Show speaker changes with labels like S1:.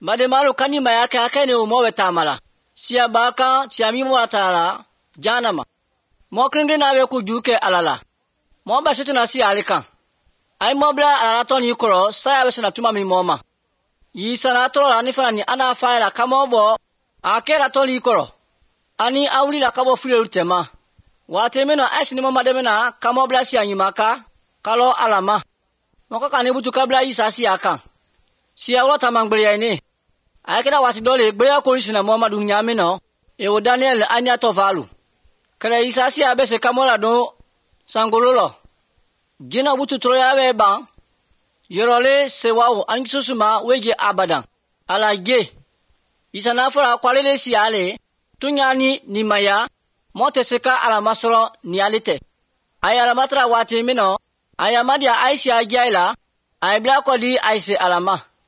S1: Mademalu kani mayake akene umowe tamala. Siya baka siya mimo atara janama. Mo kringde nawe kujuke alala. Mo ba shetu na siya alikan. Ay mobla alala toni yukoro saya wese na tuma mi moma. Yi sanatoro la nifana ni ana faila kamobo akera toni yukoro. Ani awli la kabo fule utema. Watemeno aisi ni moma demena kamobla siya nyimaka kalo alama. Moko kanibutu kabla isa siya kan. Siya wala tamangbeli ya ini. Ayakida wati dole gbeya korisi na Muhammadu nyamino ewo Daniel anya tovalu. Kale isa siya bese kamola do sangololo. Gina butu troya weba. Yorole sewao angisusuma weje abadan. Ala ge. Isa nafora kwalele siya ale. Tunyani ni maya. Mote seka alamasoro ni alite. Ayalamatra wati mino. Ayamadia aisi agiaila. Aibla kodi aisi alama.